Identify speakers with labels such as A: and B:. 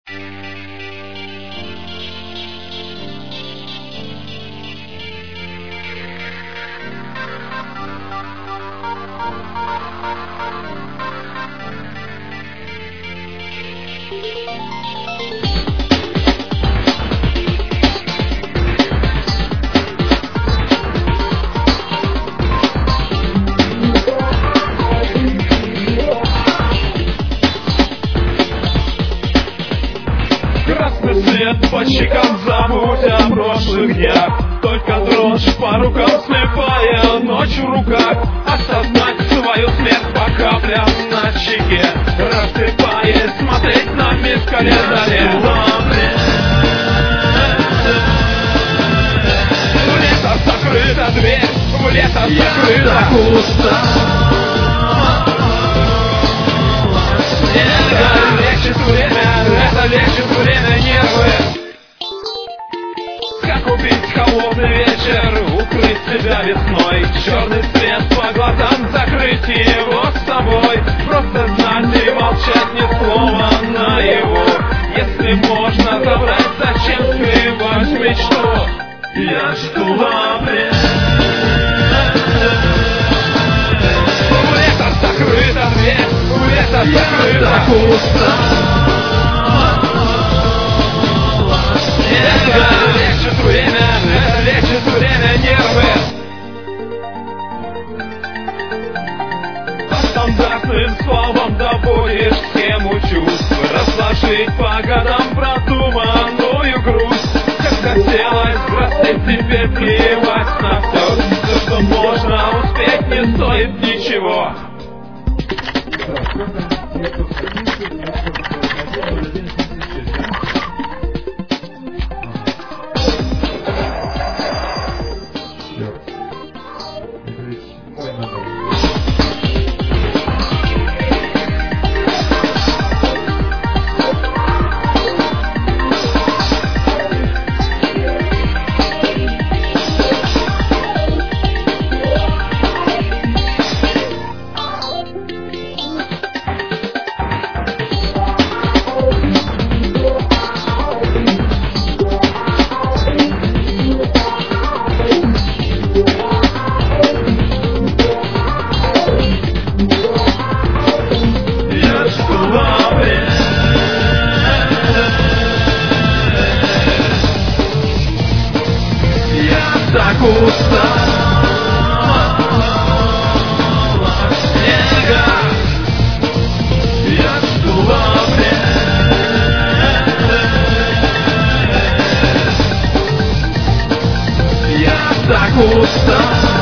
A: Красный свет по щекам, забудь о прошлых днях. Только дрожь по рукам, слепая ночь в руках. Осознать свою смерть по каплям на щеке, рассыпаясь, смотреть на мир в календаре. В лето закрыта дверь, в лето закрыта.
B: Так устал.
A: Это лечит время, это лечит время, нервы. Как убить холодный вечер, укрыть себя весной. Черный свет по глазам, закрыть его с собой. Просто знать и молчать, ни слова наяву. Если можно забрать, зачем скрывать мечту? Я жду апрель. В лето закрыта дверь, в лето закрыта.
B: Так устал.
A: Это лечит время, нервы. По стандартным словам доводишь схему чувств, разложить по годам продуманную грусть. Как хотелось бросить, теперь плевать на все. Все, что можно успеть, не стоит ничего.
B: Так устал.
A: Снега.
B: Я жду апрель. Я так устал.